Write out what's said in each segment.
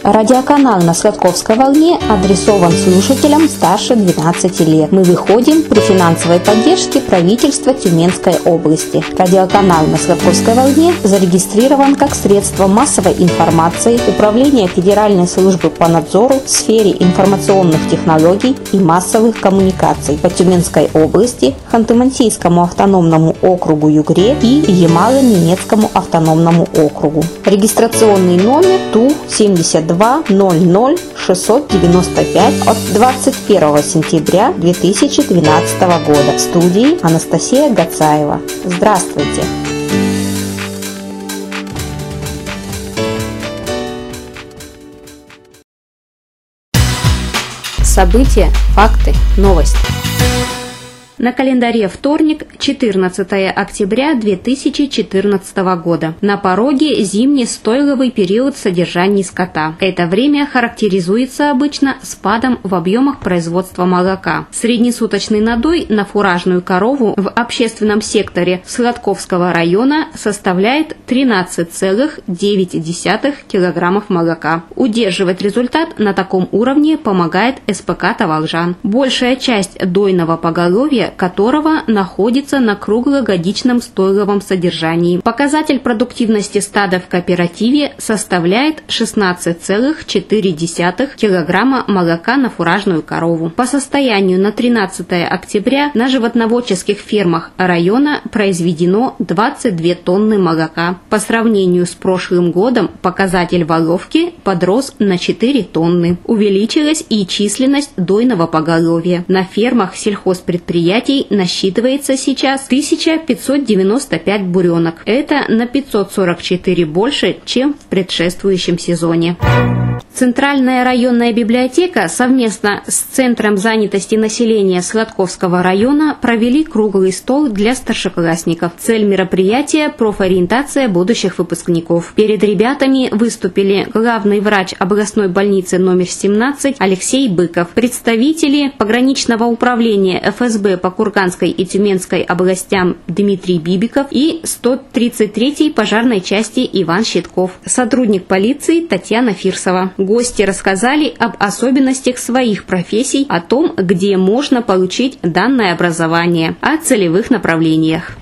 Радиоканал на Сладковской волне адресован слушателям старше 12 лет. Мы выходим при финансовой поддержке правительства Тюменской области. Радиоканал на Сладковской волне зарегистрирован как средство массовой информации Управления Федеральной службы по надзору в сфере информационных технологий и массовых коммуникаций по Тюменской области, Ханты-Мансийскому автономному округу Югре и Ямало-Ненецкому автономному округу. Регистрационный номер ТУ-7200-695 от 21 сентября 2012 года. В студии Анастасия Гацаева. Здравствуйте! События, факты, новости. На календаре вторник, 14 октября 2014 года. На пороге зимний стойловый период содержания скота. Это время характеризуется обычно спадом в объемах производства молока. Среднесуточный надой на фуражную корову в общественном секторе Сладковского района составляет 13,9 килограммов молока. Удерживать результат на таком уровне помогает СПК «Таволжан». Большая часть дойного поголовья которого находится на круглогодичном стойловом содержании. Показатель продуктивности стада в кооперативе составляет 16,4 килограмма молока на фуражную корову. По состоянию на 13 октября на животноводческих фермах района произведено 22 тонны молока. По сравнению с прошлым годом показатель воловки подрос на 4 тонны. Увеличилась и численность дойного поголовья. На фермах сельхозпредприятий насчитывается сейчас 1595 буренок. Это на 544 больше, чем в предшествующем сезоне. Центральная районная библиотека совместно с Центром занятости населения Сладковского района провели круглый стол для старшеклассников. Цель мероприятия – профориентация будущих выпускников. Перед ребятами выступили главный врач областной больницы номер 17 Алексей Быков, представители пограничного управления ФСБ по Курганской и Тюменской областям Дмитрий Бибиков и 133-й пожарной части Иван Щитков, сотрудник полиции Татьяна Фирсова. Гости рассказали об особенностях своих профессий, о том, где можно получить данное образование, о целевых направлениях.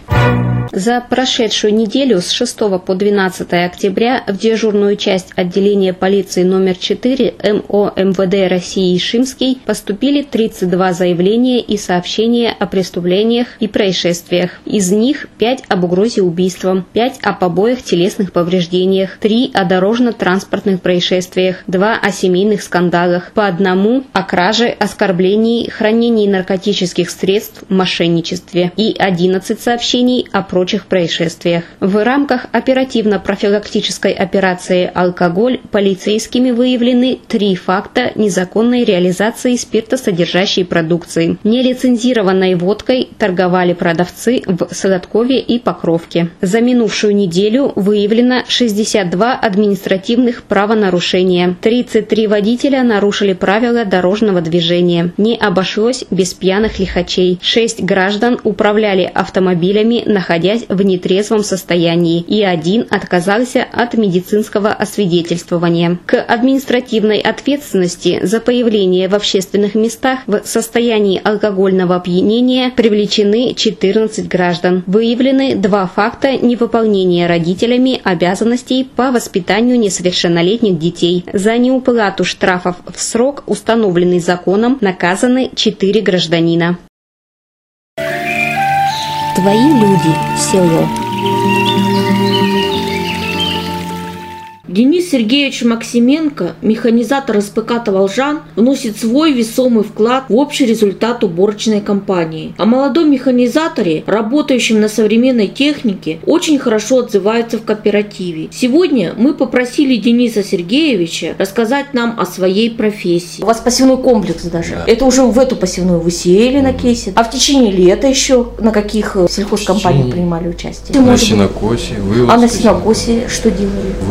За прошедшую неделю с 6 по 12 октября в дежурную часть отделения полиции номер 4 МО МВД России Шимский поступили 32 заявления и сообщения о преступлениях и происшествиях. Из них 5 об угрозе убийством, 5 о побоях, телесных повреждениях, 3 о дорожно-транспортных происшествиях, 2 о семейных скандалах, по одному о краже, оскорблении, хранении наркотических средств, мошенничестве и 11 сообщений о прочих происшествиях. В рамках оперативно-профилактической операции «Алкоголь» полицейскими выявлены 3 факта незаконной реализации спиртосодержащей продукции. Нелицензированной водкой торговали продавцы в Сладкове и Покровке. За минувшую неделю выявлено 62 административных правонарушения. 33 водителя нарушили правила дорожного движения. Не обошлось без пьяных лихачей. 6 граждан управляли автомобилями, находясь в нетрезвом состоянии, и 1 отказался от медицинского освидетельствования. К административной ответственности за появление в общественных местах в состоянии алкогольного опьянения привлечены 14 граждан. Выявлены 2 факта невыполнения родителями обязанностей по воспитанию несовершеннолетних детей. За неуплату штрафов в срок, установленный законом, наказаны 4 гражданина. Твои люди, село. Денис Сергеевич Максименко, механизатор СПК «Таволжан», вносит свой весомый вклад в общий результат уборочной кампании. О молодом механизаторе, работающем на современной технике, очень хорошо отзываются в кооперативе. Сегодня мы попросили Дениса Сергеевича рассказать нам о своей профессии. У вас посевной комплекс даже. Да. Это уже в эту посевную вы сеяли на кейсе. А в течение лета еще на каких сельхозкомпаниях принимали участие? На сенокосе, вывозка. А на сенокосе что делали? Вывозка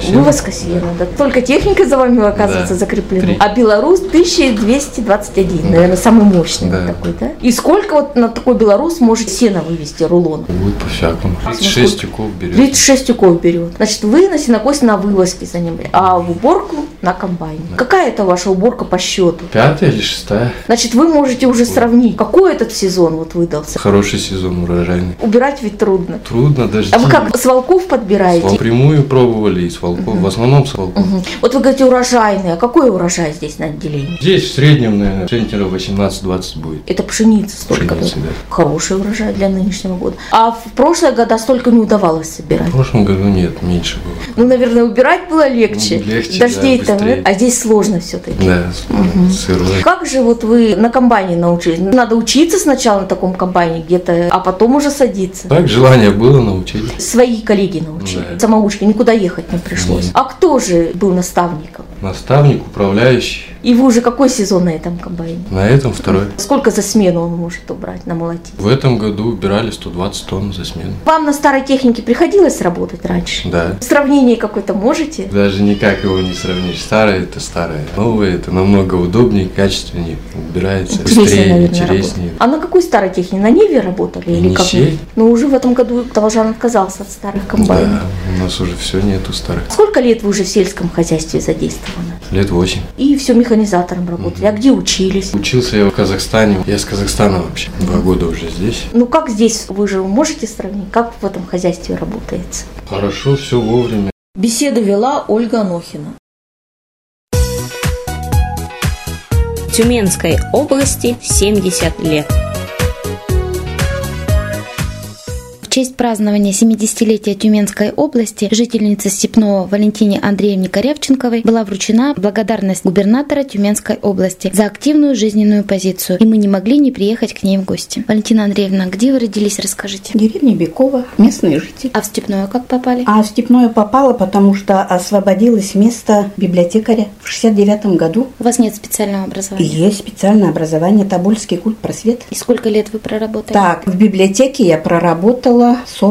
сена. Вывозка сена, да. Только техника за вами, оказывается, закреплена. А Беларусь 1221, наверное, самый мощный такой, да? И сколько вот на такой Беларусь может сена вывести рулон? Будет по-всякому. 36 тюков берет. 36 тюков берет. Значит, вы на сенокос на вывозке занимаете, а в уборку на комбайне. Какая это ваша уборка по счету? 5-я или 6-я. Значит, вы можете уже сравнить, какой этот сезон вот выдался. Хороший сезон, урожайный. Убирать ведь трудно. Трудно, даже. А вы как, с волков подбираете? Прямую пробовали и с волков, в основном с волков. Вот вы говорите урожайный, а какой урожай здесь на отделении? Здесь в среднем, наверное, центнеров 18-20 будет. Это пшеница столько? Пшеница, да. Хороший урожай для нынешнего года. А в прошлые года столько не удавалось собирать? В прошлом году нет, меньше было. Ну, наверное, убирать было легче. Легче, Дождей да, там, а здесь сложно все-таки. Да, сырой. Как же вот вы на комбайне научились? Надо учиться сначала на таком комбайне где-то, а потом уже садиться. Так, желание было, научили. Свои коллеги научили. Да. Самоучки, никуда ехать не пришлось. Нет. А кто же был наставником? Наставник, управляющий. И вы уже какой сезон на этом комбайне? На этом второй. Сколько за смену он может убрать, намолотить? В этом году убирали 120 тонн за смену. Вам на старой технике приходилось работать раньше? Да. Сравнение какое-то можете? Даже никак его не сравнишь. Старое это старое. Новое это намного удобнее, качественнее. Убирается быстрее, наверное, интереснее. А на какой старой технике? На Ниве работали? Или как? Енисей. Но уже в этом году Должан отказался от старых комбайнов. Да, у нас уже все нету старых. Сколько лет вы уже в сельском хозяйстве задействованы? Лет 8. И все механизатором работали. А где учились? Учился я в Казахстане. Я с Казахстана вообще. 2 года уже здесь. Ну как здесь вы же можете сравнить? Как в этом хозяйстве работается? Хорошо, все вовремя. Беседу вела Ольга Анохина. Тюменской области 70 лет. В честь празднования 70-летия Тюменской области жительнице Степного Валентине Андреевне Корявченковой была вручена благодарность губернатора Тюменской области за активную жизненную позицию, и мы не могли не приехать к ней в гости. Валентина Андреевна, где вы родились, расскажите? В деревне Бекова, местный житель. А в Степное как попали? А в Степное попала, потому что освободилось место библиотекаря в 69 году. У вас нет специального образования? Есть специальное образование, Тобольский культпросвет. И сколько лет вы проработали? Так, в библиотеке я проработала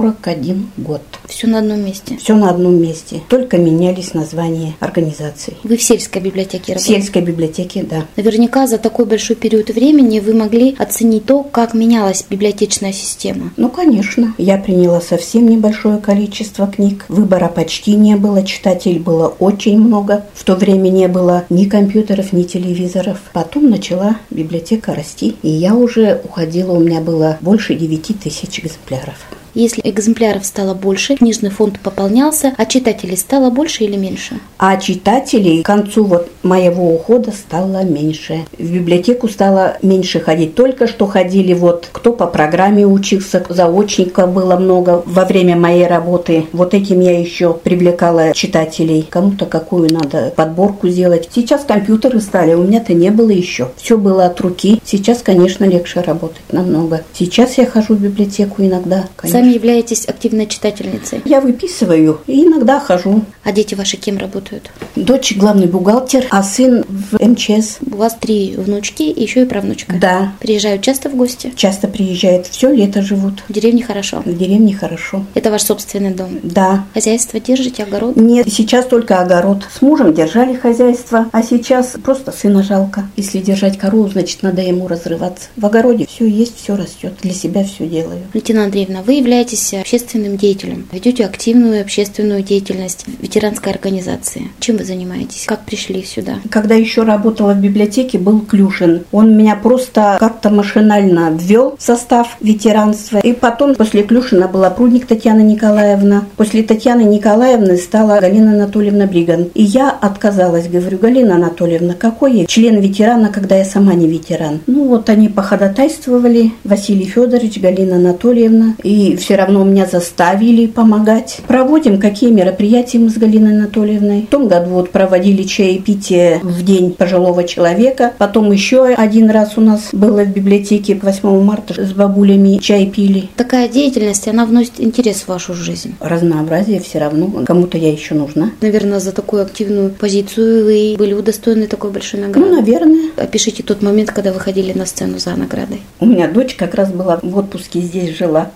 41 год. Все на одном месте? Все на одном месте. Только менялись названия организаций. Вы в сельской библиотеке В работали? сельской библиотеке, да. Наверняка за такой большой период времени вы могли оценить то, как менялась библиотечная система. Ну, конечно. Я приняла совсем небольшое количество книг. Выбора почти не было. Читателей было очень много. В то время не было ни компьютеров, ни телевизоров. Потом начала библиотека расти. И я уже уходила, у меня было больше 9000 экземпляров. Если экземпляров стало больше, книжный фонд пополнялся, а читателей стало больше или меньше? А читателей к концу моего ухода стало меньше. В библиотеку стало меньше ходить. Только что ходили кто по программе учился, заочников было много во время моей работы. Вот этим я еще привлекала читателей. Кому-то какую надо подборку сделать. Сейчас компьютеры стали, у меня-то не было еще. Все было от руки. Сейчас, конечно, легче работать намного. Сейчас я хожу в библиотеку иногда, конечно. Сами являетесь активной читательницей? Я выписываю и иногда хожу. А дети ваши кем работают? Дочь главный бухгалтер, а сын в МЧС. У вас 3 внучки и еще и правнучка? Да. Приезжают часто в гости? Часто приезжают, все лето живут. В деревне хорошо? В деревне хорошо. Это ваш собственный дом? Да. Хозяйство держите, огород? Нет, сейчас только огород. С мужем держали хозяйство, а сейчас просто сына жалко. Если держать корову, значит, надо ему разрываться. В огороде все есть, все растет. Для себя все делаю. Валентина Андреевна, вы являетесь общественным деятелем. Ведете активную общественную деятельность в ветеранской организации. Чем вы занимаетесь? Как пришли сюда? Когда еще работала в библиотеке, был Клюшин. Он меня просто как-то машинально ввел в состав ветеранства. И потом после Клюшина была Прудник Татьяна Николаевна. После Татьяны Николаевны стала Галина Анатольевна Бриган. И я отказалась. Говорю: Галина Анатольевна, какой я член ветерана, когда я сама не ветеран? Они походатайствовали. Василий Федорович, Галина Анатольевна. И все равно меня заставили помогать. Проводим какие мероприятия мы с Галиной Анатольевной. В том году проводили чаепитие в день пожилого человека. Потом еще один раз у нас было в библиотеке 8 марта с бабулями чай пили. Такая деятельность, она вносит интерес в вашу жизнь? Разнообразие все равно. Кому-то я еще нужна. Наверное, за такую активную позицию вы были удостоены такой большой награды? Наверное. Опишите тот момент, когда вы ходили на сцену за наградой. У меня дочь как раз была в отпуске, здесь жила неделю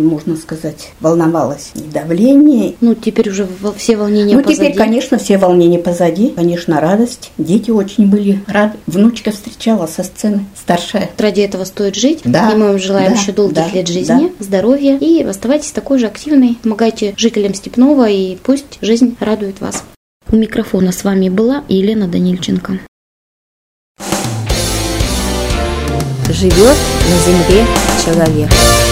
можно сказать, волновалась. И давление. Ну, теперь уже все волнения позади. Теперь, конечно, все волнения позади. Конечно, радость. Дети очень были рады. Внучка встречала со сцены, старшая. Ради этого стоит жить. Да. И мы вам желаем еще долгих лет жизни, здоровья. И оставайтесь такой же активной. Помогайте жителям Степного, и пусть жизнь радует вас. У микрофона с вами была Елена Данильченко. Живет на земле человек.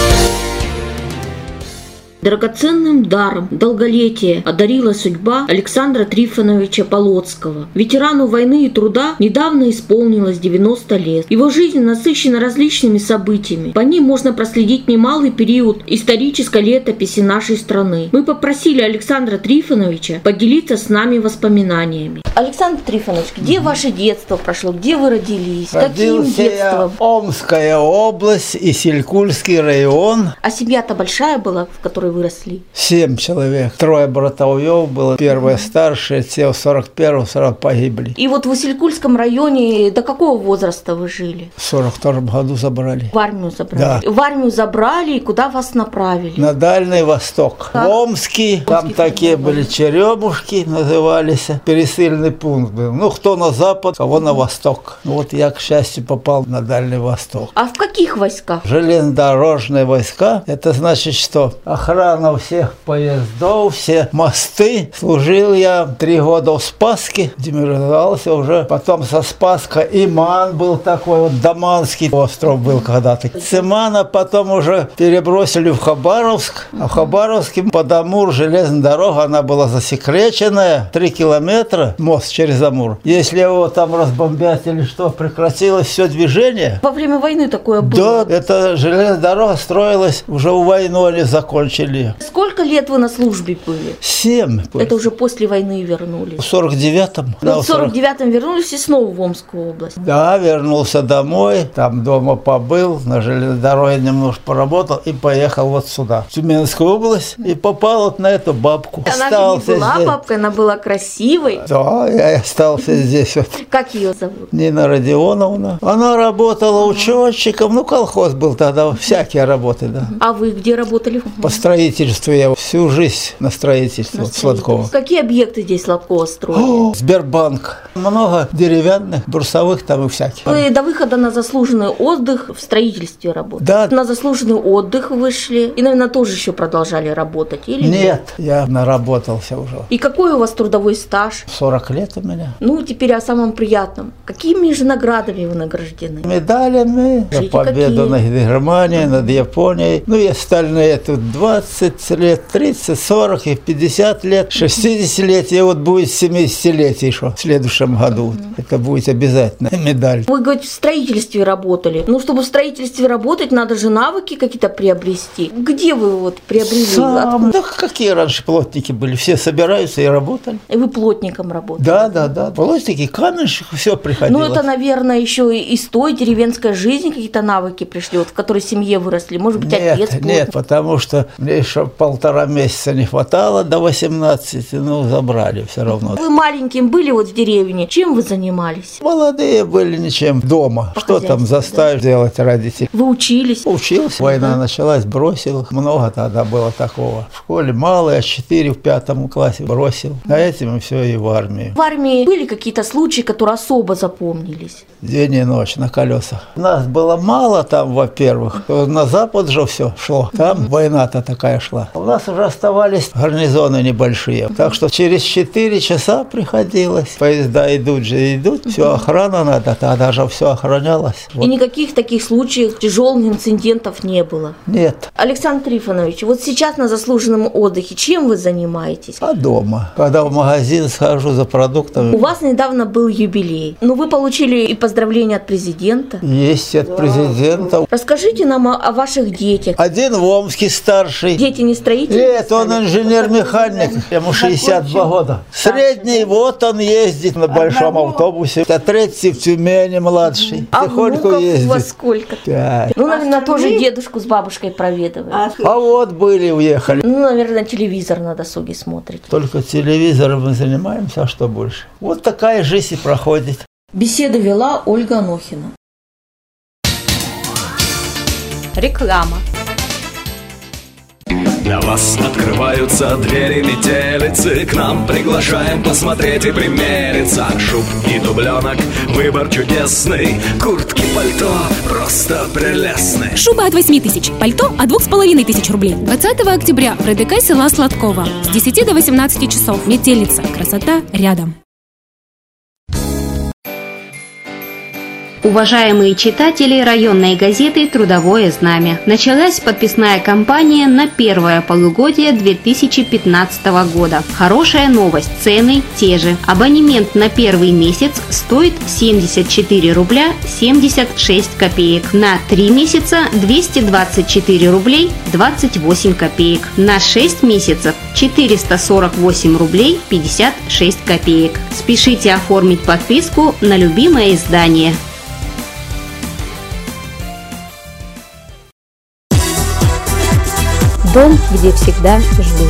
Драгоценным даром долголетия одарила судьба Александра Трифоновича Полоцкого. Ветерану войны и труда недавно исполнилось 90 лет. Его жизнь насыщена различными событиями. По ним можно проследить немалый период исторической летописи нашей страны. Мы попросили Александра Трифоновича поделиться с нами воспоминаниями. Александр Трифонович, где ваше детство прошло? Где вы родились? Каким детством? Омская область, Исилькульский район. А семья-то большая была, в которой выросли? 7 человек. 3 братовьев было. Первые старшие, те в 41-м 40 погибли. И вот в Исилькульском районе до какого возраста вы жили? В 42-м году забрали. В армию забрали? Да. В армию забрали, и куда вас направили? На Дальний Восток. В Омский. Там такие были черемушки, назывались. Пересыльный пункт был. Ну, кто на запад, кого на восток. Вот я, к счастью, попал на Дальний Восток. А в каких войсках? Железнодорожные войска. Это значит, что охрана всех поездов, все мосты. Служил я 3 года в Спасске, демобилизовался уже. Потом со Спасска Иман был такой, вот Даманский остров был когда-то. С Имана потом уже перебросили в Хабаровск. А в Хабаровске под Амур железная дорога, она была засекреченная. 3 километра мост через Амур. Если его там разбомбят или что, прекратилось все движение. Во время войны такое было? Да, эта железная дорога строилась, уже у войны они закончили. Сколько лет вы на службе были? 7. Это уже после войны вернулись? В 49-м. Ну, в 49-м вернулись и снова в Омскую область? Да, вернулся домой, там дома побыл, на железной дороге немножко поработал и поехал вот сюда, в Тюменскую область, и попал вот на эту бабку. Она же не была здесь бабкой, она была красивой. Да, я остался здесь вот. Как ее зовут? Нина Родионовна. Она работала учетчиком, ну, колхоз был тогда, всякие работы, да. А вы где работали? По строительству я всю жизнь на строительстве Сладкова. Какие объекты здесь Сладкова строили? Сбербанк. Много деревянных, брусовых там и всяких. Вы до выхода на заслуженный отдых в строительстве работали? Да. На заслуженный отдых вышли и, наверное, тоже еще продолжали работать? Или нет? Я наработался уже. И какой у вас трудовой стаж? 40 лет у меня. Ну, теперь о самом приятном. Какими же наградами вы награждены? Медалями за победу над Германией, над Японией. Ну и остальные тут 20 лет, 30, 40 и 50 лет, 60-летие, вот будет 70-летие еще в следующем году. Это будет обязательно медаль. Вы, говорите, в строительстве работали. Ну, чтобы в строительстве работать, надо же навыки какие-то приобрести. Где вы вот приобрели? Да какие раньше плотники были? Все собираются и работали. И вы плотником работали? Да. Плотники, каменщик, все приходило. Ну, это, наверное, еще и из той деревенской жизни какие-то навыки пришли, вот, в которой в семье выросли. Может быть, отец плотник? Нет, потому что мне еще 1,5 месяца не хватало до 18, ну, забрали все равно. Вы маленьким были вот в деревне, чем вы занимались? Молодые были ничем, дома. По что там заставить делать родителей? Вы учились? Учился. Война началась, бросил. Много тогда было такого. В школе мало, я 4 в 5 классе бросил. А этим все и в армию. В армии были какие-то случаи, которые особо запомнились? День и ночь на колесах. Нас было мало там, во-первых. На запад же все шло. Там война-то такая шла. У нас уже оставались гарнизоны небольшие. Так что через 4 часа приходилось. Поезда идут же, идут. Все, охрана надо. Тогда же все охранялось. И никаких таких случаев, тяжелых инцидентов не было? Нет. Александр Трифонович, вот сейчас на заслуженном отдыхе чем вы занимаетесь? А дома. Когда в магазин схожу за продуктами. У вас недавно был юбилей. Но вы получили и поздравления от президента? Есть от президента. Расскажите нам о ваших детях. Один в Омске старший. Дети не строители? Нет, он инженер-механик. Ему 62 года. Средний, вот он ездит на большом автобусе. А третий в Тюмени младший. А внуков у вас сколько? 5. Ну, наверное, тоже дедушку с бабушкой проведывают. А вот были, уехали. Ну, наверное, телевизор на досуге смотрите. Только телевизором мы занимаемся, а что больше? Вот такая жизнь и проходит. Беседу вела Ольга Анохина. Реклама. Для вас открываются двери метелицы. К нам приглашаем посмотреть и примериться. Шуб и дубленок, выбор чудесный. Куртки, пальто, просто прелестны. Шуба от 8 тысяч, пальто от 2500 рублей. 20 октября в РДК села Сладкова. С 10 до 18 часов. Метелица. Красота рядом. Уважаемые читатели районной газеты «Трудовое знамя». Началась подписная кампания на первое полугодие 2015 года. Хорошая новость, цены те же. Абонемент на первый месяц стоит 74 рубля 76 копеек. На 3 месяца 224 рублей 28 копеек. На 6 месяцев 448 рублей 56 копеек. Спешите оформить подписку на любимое издание. Дом, где всегда ждут.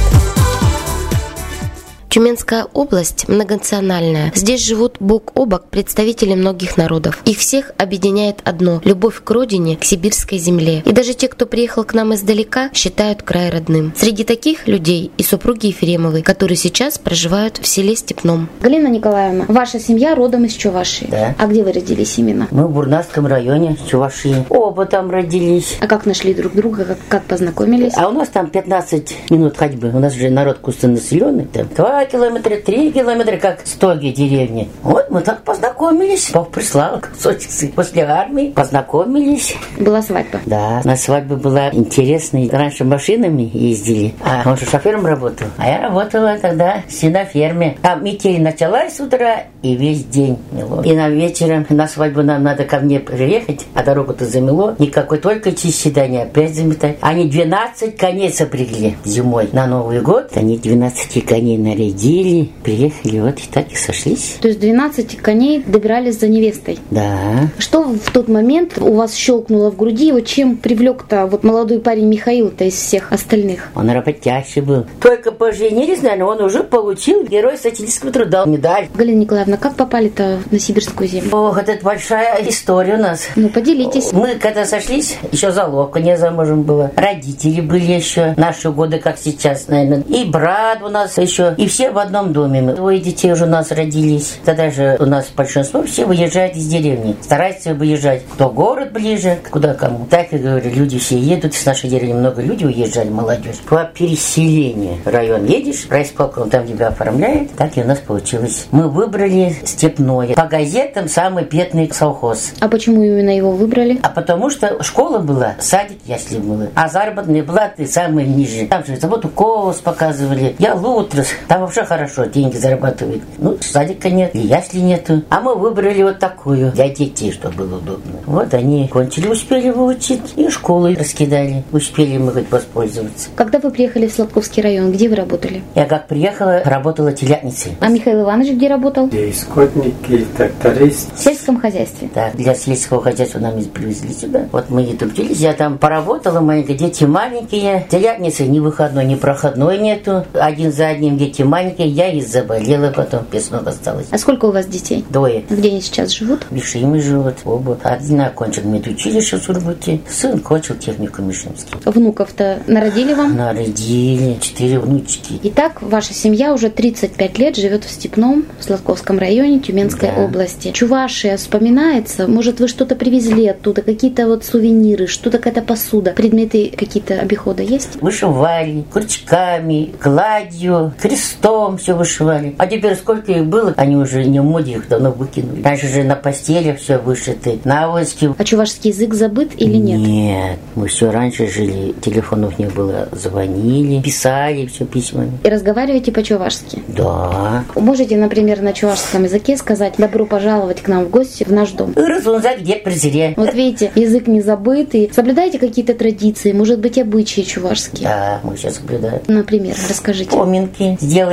Тюменская область многонациональная. Здесь живут бок о бок представители многих народов. Их всех объединяет одно – любовь к родине, к сибирской земле. И даже те, кто приехал к нам издалека, считают край родным. Среди таких людей и супруги Ефремовы, которые сейчас проживают в селе Степном. Галина Николаевна, ваша семья родом из Чувашии. Да. А где вы родились именно? Мы в Бурнасском районе Чувашии. Оба там родились. А как нашли друг друга, как познакомились? А у нас там 15 минут ходьбы. У нас же народ густонаселенный. Там 2 километра, 3 километра, как стоги деревни. Вот мы так познакомились. Бог прислал кусочек после армии. Познакомились. Была свадьба? Да, на свадьбе была интересная. Раньше машинами ездили, а он же шофером работал. А я работала тогда на ферме. Там метель началась с утра и весь день мело. И на вечером на свадьбу нам надо ко мне приехать, а дорогу-то замело. Никакой только чистить, опять заметать. Они 12 коней сопрягли зимой на Новый год. Они 12 коней нарядили, приехали, вот и так и сошлись. То есть 12 коней добирались за невестой? Да. Что в тот момент у вас щелкнуло в груди? Вот чем привлек-то вот молодой парень Михаил-то из всех остальных? Он работящий был. Только поженились, наверное, он уже получил Герой Социалистического труда, медаль. Галина Николаевна, как попали-то на сибирскую землю? Ох, это большая история у нас. Ну, поделитесь. Мы когда сошлись, еще заловка не замужем была. Родители были еще, наши годы, как сейчас, наверное. И брат у нас еще. И все в одном доме. 2 детей уже у нас родились. Тогда же у нас большинство все выезжают из деревни. Стараются выезжать. Кто город ближе, куда кому. Так и говорю, люди все едут. С нашей деревни много людей уезжали, молодежь. По переселению. Район едешь, райисполком там тебя оформляет. Так и у нас получилось. Мы выбрали Степное. По газетам самый бедный совхоз. А почему именно его выбрали? А потому что школа была, садик, ясли было. А заработные платы самые ниже. Там же завод уколос показывали. Я лутрос. Там вообще хорошо, деньги зарабатывают. Ну, садика нет, и ясли нету. А мы выбрали вот такую для детей, чтобы было удобно. Вот они кончили, успели выучить, и школы раскидали. Успели мы хоть воспользоваться. Когда вы приехали в Сладковский район, где вы работали? Я как приехала, работала телятницей. А Михаил Иванович где работал? И скотники, тракторист. В сельском хозяйстве? Да, для сельского хозяйства нам привезли сюда. Вот мы и трудились. Я там поработала, маленькие дети маленькие. Телятницы ни выходной, ни проходной нету. Один за одним дети маленькие. Я и заболела потом, без ног осталась. А сколько у вас детей? 2. Где они сейчас живут? В Ишиме живут оба. Один окончил медучилище в Сургуте. Сын кончил техникум Ишимский. Внуков-то народили вам? Народили. 4 внучки. Итак, ваша семья уже 35 лет живет в Степном, в Сладковском районе Тюменской области. Чувашия вспоминается? Может, вы что-то привезли оттуда? Какие-то вот сувениры, что-то, какая-то посуда? Предметы какие-то обихода есть? Вышивали крючками, гладью, крестом все вышивали. А теперь сколько их было, они уже не в моде, их давно выкинули. Раньше же на постели все вышито, наволочки. А чувашский язык забыт или нет? Нет, мы все раньше жили, телефонов не было, звонили, писали все письмами. И разговариваете по-чувашски? Да. Можете, например, на чувашском языке сказать «добро пожаловать к нам в гости в наш дом»? Где презре. Вот видите, язык не забытый. Соблюдаете какие-то традиции, может быть, обычаи чувашские? Да, мы сейчас соблюдаем. Например, расскажите. Поминки сделали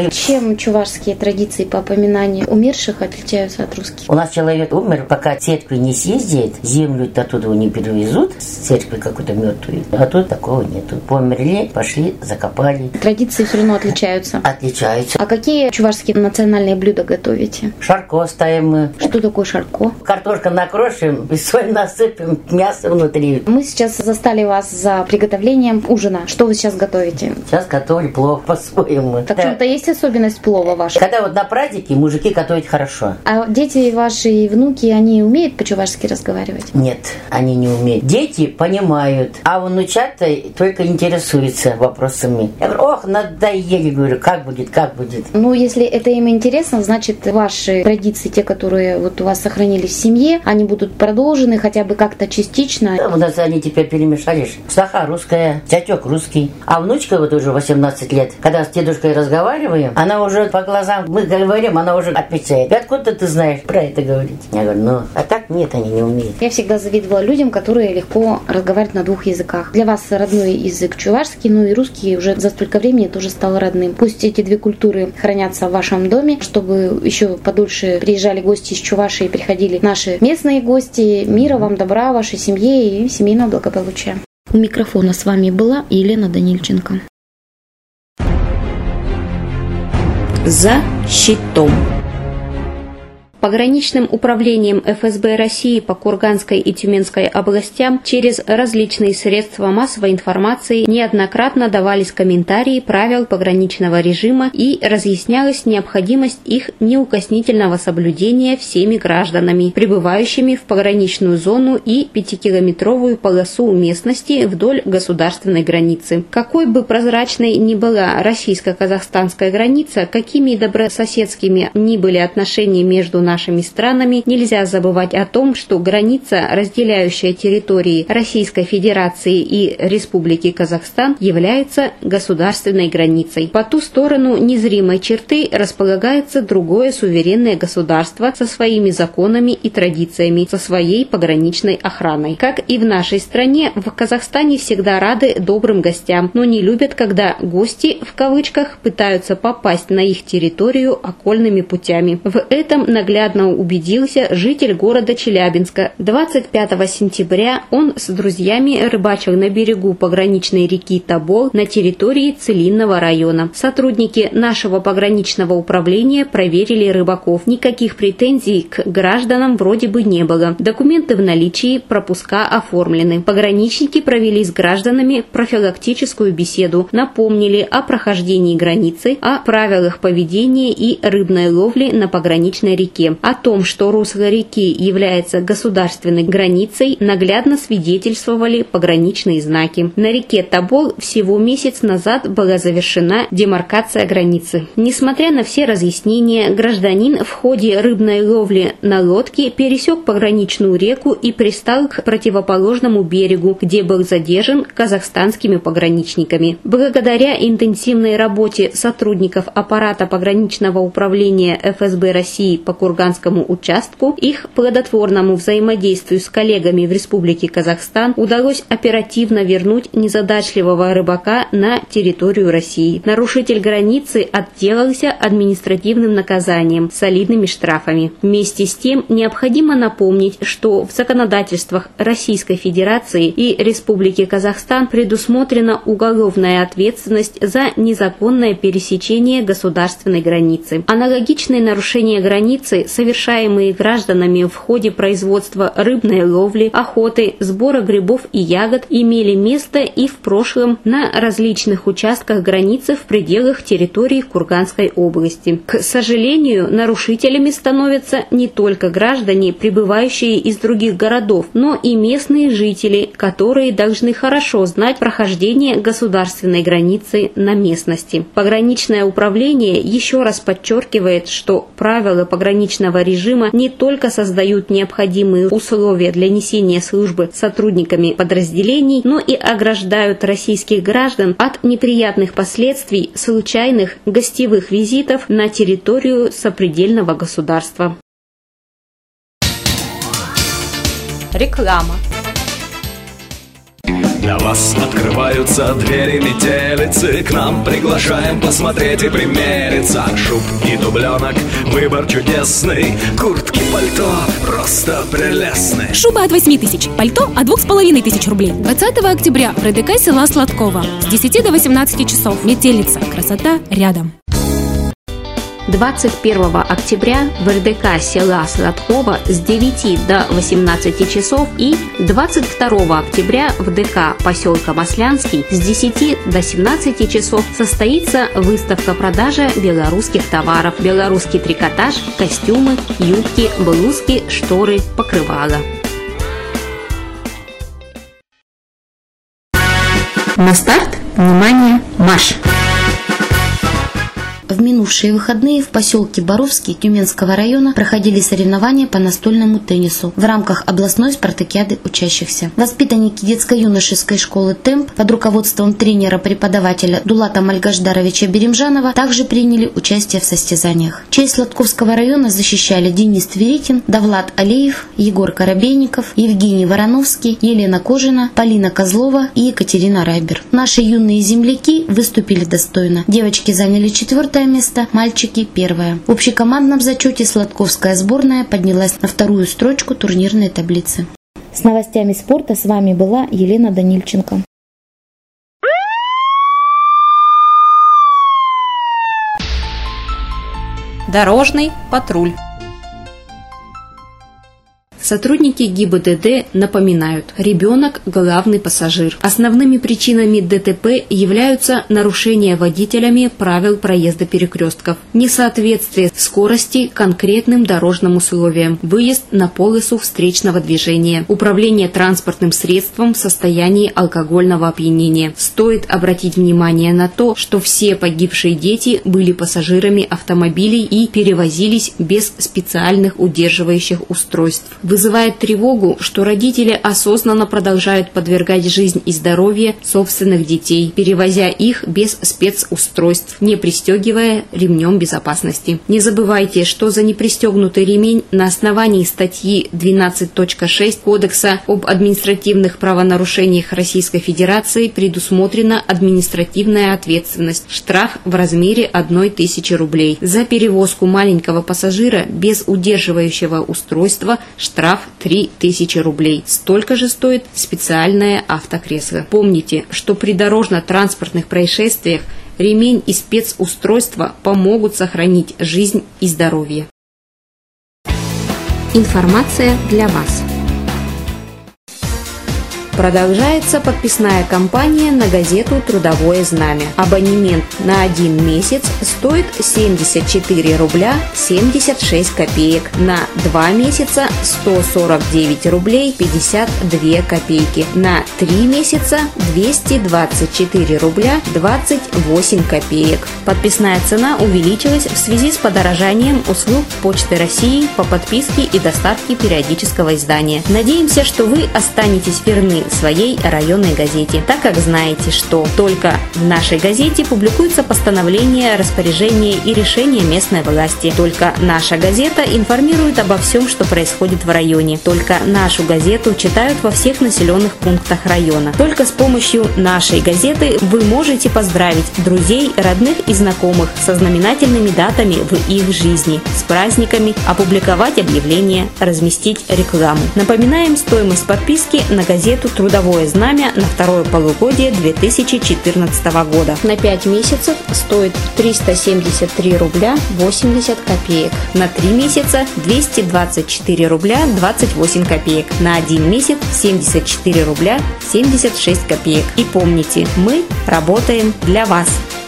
домой. Чем чувашские традиции по поминанию умерших отличаются от русских? У нас человек умер, пока церковь не съездит, землю оттуда не перевезут, с церкви какую-то мертвую. А тут такого нету. Померли, пошли, закопали. Традиции все равно отличаются? Отличаются. А какие чувашские национальные блюда готовите? Шарко ставим мы. Что такое шарко? Картошка накрошим, соль насыпем, мясо внутри. Мы сейчас застали вас за приготовлением ужина. Что вы сейчас готовите? Сейчас готовлю плов по-своему. Так в чем-то есть особенность плова ваша? Когда вот на праздники мужики готовят хорошо. А дети ваши и внуки, они умеют по-чувашски разговаривать? Нет, они не умеют. Дети понимают, а внучата только интересуются вопросами. Я говорю, ох, надоели, говорю, как будет, как будет. Ну, если это им интересно, значит, ваши традиции, те, которые вот у вас сохранились в семье, они будут продолжены хотя бы как-то частично. Да, у нас они теперь перемешались. Саха русская, зятек русский. А внучка вот уже 18 лет, когда с дедушкой разговариваем, она уже по глазам, мы говорим, она уже отвечает. Откуда ты знаешь про это говорить? Я говорю, ну, а так нет, они не умеют. Я всегда завидовала людям, которые легко разговаривают на двух языках. Для вас родной язык чувашский, ну и русский уже за столько времени тоже стал родным. Пусть эти две культуры хранятся в вашем доме, чтобы еще подольше приезжали гости из Чувашии, приходили наши местные гости. Мира вам, добра вашей семье и семейного благополучия. У микрофона с вами была Елена Данильченко. За щитом. Пограничным управлением ФСБ России по Курганской и Тюменской областям через различные средства массовой информации неоднократно давались комментарии правил пограничного режима и разъяснялась необходимость их неукоснительного соблюдения всеми гражданами, прибывающими в пограничную зону и 5-километровую полосу местности вдоль государственной границы. Какой бы прозрачной ни была российско-казахстанская граница, какими добрососедскими ни были отношения между нашими странами, нельзя забывать о том, что граница, разделяющая территории Российской Федерации и Республики Казахстан, является государственной границей. По ту сторону незримой черты располагается другое суверенное государство со своими законами и традициями, со своей пограничной охраной. Как и в нашей стране, в Казахстане всегда рады добрым гостям, но не любят, когда гости, в кавычках, пытаются попасть на их территорию окольными путями. В этом наглядно убедился житель города Челябинска. 25 сентября он с друзьями рыбачил на берегу пограничной реки Тобол на территории Целинного района. Сотрудники нашего пограничного управления проверили рыбаков. Никаких претензий к гражданам вроде бы не было. Документы в наличии, пропуска оформлены. Пограничники провели с гражданами профилактическую беседу, напомнили о прохождении границы, о правилах поведения и рыбной ловли на пограничной реке. О том, что русло реки является государственной границей, наглядно свидетельствовали пограничные знаки. На реке Тобол всего месяц назад была завершена демаркация границы. Несмотря на все разъяснения, гражданин в ходе рыбной ловли на лодке пересек пограничную реку и пристал к противоположному берегу, где был задержан казахстанскими пограничниками. Благодаря интенсивной работе сотрудников аппарата пограничного управления ФСБ России по Курганскому участку, их плодотворному взаимодействию с коллегами в Республике Казахстан удалось оперативно вернуть незадачливого рыбака на территорию России. Нарушитель границы отделался административным наказанием, солидными штрафами. Вместе с тем необходимо напомнить, что в законодательствах Российской Федерации и Республики Казахстан предусмотрена уголовная ответственность за незаконное пересечение государственной границы. Аналогичные нарушения границы, совершаемые гражданами в ходе производства рыбной ловли, охоты, сбора грибов и ягод, имели место и в прошлом на различных участках границы в пределах территории Курганской области. К сожалению, нарушителями становятся не только граждане, прибывающие из других городов, но и местные жители, которые должны хорошо знать прохождение государственной границы на местности. Пограничное управление еще раз подчеркивает, что правила пограничного режима не только создают необходимые условия для несения службы сотрудниками подразделений, но и ограждают российских граждан от неприятных последствий случайных гостевых визитов на территорию сопредельного государства. Реклама. Для вас открываются двери метелицы. К нам приглашаем посмотреть и примериться. Шубки, дубленок, выбор чудесный. Куртки, пальто, просто прелестны. Шуба от 8 тысяч, пальто от 2500 рублей. 20 октября в РДК села Сладкова с 10 до 18 часов. Метелица. Красота рядом. 21 октября в РДК села Сладкова с 9 до 18 часов и 22 октября в ДК поселка Маслянский с 10 до 17 часов состоится выставка-продажа белорусских товаров. Белорусский трикотаж, костюмы, юбки, блузки, шторы, покрывала. На старт, внимание, марш! В минувшие выходные в поселке Боровский Тюменского района проходили соревнования по настольному теннису в рамках областной спартакиады учащихся. Воспитанники детско-юношеской школы «Темп» под руководством тренера-преподавателя Дулата Мальгаждаровича Беремжанова также приняли участие в состязаниях. Честь Сладковского района защищали Денис Тверитин, Давлат Алеев, Егор Коробейников, Евгений Вороновский, Елена Кожина, Полина Козлова и Екатерина Райбер. Наши юные земляки выступили достойно. Девочки заняли 4-е место, мальчики – 1-е. В общекомандном зачете сладковская сборная поднялась на 2-ю строчку турнирной таблицы. С новостями спорта с вами была Елена Данильченко. Дорожный патруль. Сотрудники ГИБДД напоминают: ребенок – главный пассажир. Основными причинами ДТП являются нарушение водителями правил проезда перекрестков, несоответствие скорости конкретным дорожным условиям, выезд на полосу встречного движения, управление транспортным средством в состоянии алкогольного опьянения. Стоит обратить внимание на то, что все погибшие дети были пассажирами автомобилей и перевозились без специальных удерживающих устройств. Вызывает тревогу, что родители осознанно продолжают подвергать жизнь и здоровье собственных детей, перевозя их без спецустройств, не пристегивая ремнем безопасности. Не забывайте, что за непристегнутый ремень на основании статьи 12.6 Кодекса об административных правонарушениях Российской Федерации предусмотрена административная ответственность, штраф в размере 1000 рублей. За перевозку маленького пассажира без удерживающего устройства штраф 3000 рублей. Столько же стоит специальное автокресло. Помните, что при дорожно-транспортных происшествиях ремень и спецустройства помогут сохранить жизнь и здоровье. Информация для вас. Продолжается подписная кампания на газету «Трудовое знамя». Абонемент на 1 месяц стоит 74 рубля 76 копеек, на 2 месяца 149 рублей 52 копейки, на 3 месяца 224 рубля 28 копеек. Подписная цена увеличилась в связи с подорожанием услуг Почты России по подписке и доставке периодического издания. Надеемся, что вы останетесь верны своей районной газете, так как знаете, что только в нашей газете публикуются постановления, распоряжения и решения местной власти. Только наша газета информирует обо всем, что происходит в районе. Только нашу газету читают во всех населенных пунктах района. Только с помощью нашей газеты вы можете поздравить друзей, родных и знакомых со знаменательными датами в их жизни, с праздниками, опубликовать объявления, разместить рекламу. Напоминаем стоимость подписки на газету «Трудовое знамя» на второе полугодие 2014 года. На 5 месяцев стоит 373 рубля 80 копеек. На 3 месяца 224 рубля 28 копеек. На 1 месяц 74 рубля 76 копеек. И помните, мы работаем для вас.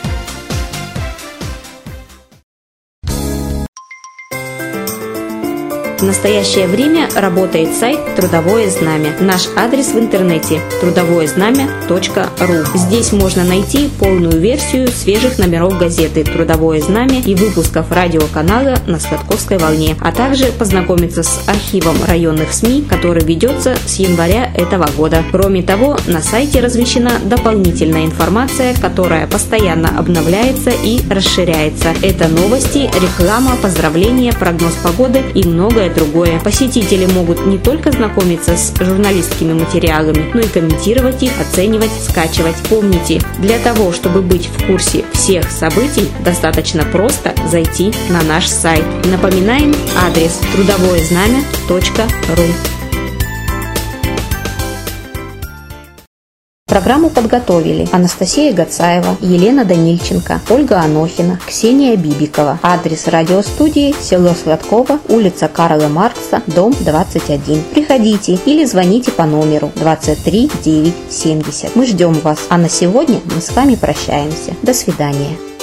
В настоящее время работает сайт «Трудовое знамя». Наш адрес в интернете – трудовоезнамя.ру. Здесь можно найти полную версию свежих номеров газеты «Трудовое знамя» и выпусков радиоканала на Сладковской волне, а также познакомиться с архивом районных СМИ, который ведется с января этого года. Кроме того, на сайте размещена дополнительная информация, которая постоянно обновляется и расширяется. Это новости, реклама, поздравления, прогноз погоды и многое другое. Посетители могут не только знакомиться с журналистскими материалами, но и комментировать их, оценивать, скачивать. Помните, для того, чтобы быть в курсе всех событий, достаточно просто зайти на наш сайт. Напоминаем адрес трудовоезнамя.ру. Программу подготовили Анастасия Гацаева, Елена Данильченко, Ольга Анохина, Ксения Бибикова. Адрес радиостудии: село Сладково, улица Карла Маркса, дом 21. Приходите или звоните по номеру 23 970. Мы ждем вас. А на сегодня мы с вами прощаемся. До свидания.